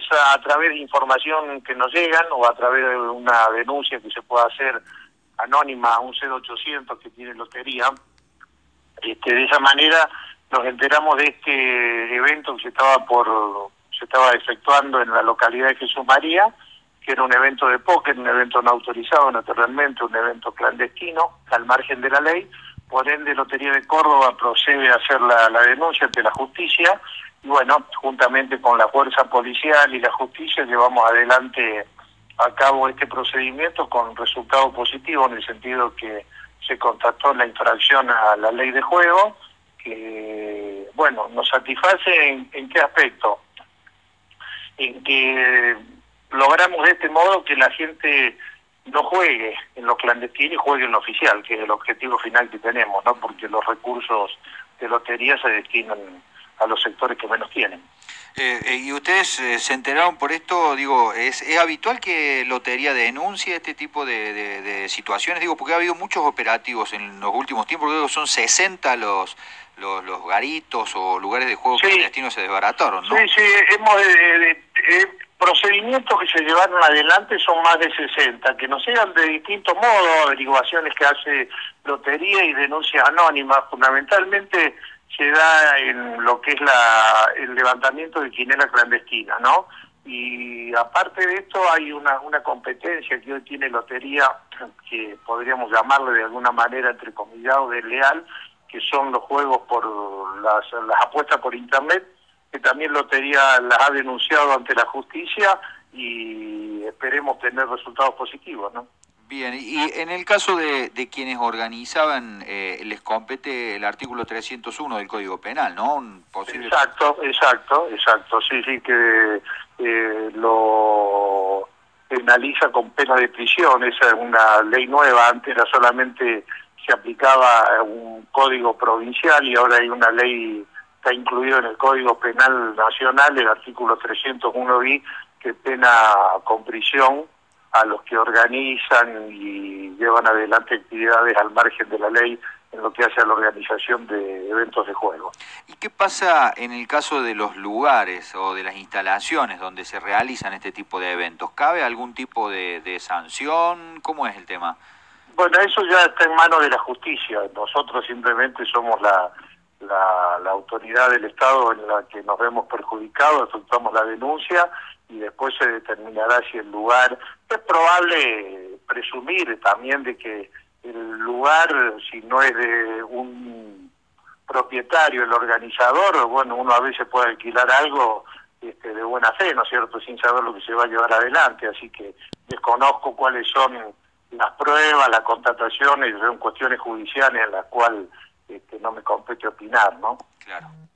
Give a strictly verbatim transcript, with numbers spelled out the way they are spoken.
a, a través de información que nos llegan o a través de una denuncia que se pueda hacer anónima a un cero ochocientos que tiene lotería. Este, de esa manera nos enteramos de este evento que se estaba por se estaba efectuando en la localidad de Jesús María, que era un evento de póker, un evento no autorizado naturalmente, un evento clandestino, al margen de la ley. Por ende, Lotería de Córdoba procede a hacer la, la denuncia ante la justicia y bueno, juntamente con la fuerza policial y la justicia llevamos adelante a cabo este procedimiento con resultado positivo, en el sentido que se constató la infracción a la ley de juego, que bueno, nos satisface en, en qué aspecto, en que logramos de este modo que la gente no juegue en lo clandestino y juegue en lo oficial, que es el objetivo final que tenemos, ¿no? Porque los recursos de lotería se destinan a los sectores que menos tienen. Eh, eh, ¿Y ustedes eh, se enteraron por esto? Digo, ¿es, es habitual que Lotería denuncie este tipo de, de, de situaciones? Digo, porque ha habido muchos operativos en los últimos tiempos, creo que son sesenta los, los, los garitos o lugares de juego Sí, clandestinos se desbarataron, ¿no? Sí, sí, hemos de, de, de, de procedimientos que se llevaron adelante son más de sesenta, que nos llegan de distintos modos, averiguaciones que hace Lotería y denuncias anónimas. Fundamentalmente se da en lo que es la el levantamiento de quinela clandestina, ¿no? Y aparte de esto hay una, una competencia que hoy tiene Lotería, que podríamos llamarle de alguna manera, entrecomillado, desleal, que son los juegos por las, las apuestas por internet, que también Lotería las ha denunciado ante la justicia y esperemos tener resultados positivos, ¿no? Bien, y en el caso de, de quienes organizaban, eh, les compete el artículo trescientos uno del Código Penal, ¿no? Un posible... Exacto, exacto, exacto, sí, sí, que eh, lo penaliza con pena de prisión. Esa es una ley nueva, antes era solamente se aplicaba un código provincial y ahora hay una ley, está incluido en el Código Penal Nacional, el artículo trescientos uno bis, que pena con prisión a los que organizan y llevan adelante actividades al margen de la ley en lo que hace a la organización de eventos de juego. ¿Y qué pasa en el caso de los lugares o de las instalaciones donde se realizan este tipo de eventos? ¿Cabe algún tipo de, de sanción? ¿Cómo es el tema? Bueno, eso ya está en manos de la justicia. Nosotros simplemente somos la, la, la autoridad del Estado en la que nos vemos perjudicados, efectuamos la denuncia y después se determinará si el lugar... Es probable presumir también de que el lugar, si no es de un propietario, el organizador, bueno, uno a veces puede alquilar algo este, de buena fe, ¿no es cierto?, sin saber lo que se va a llevar adelante, así que desconozco cuáles son las pruebas, las constataciones, son cuestiones judiciales en las cuales este, no me compete opinar, ¿no? Claro.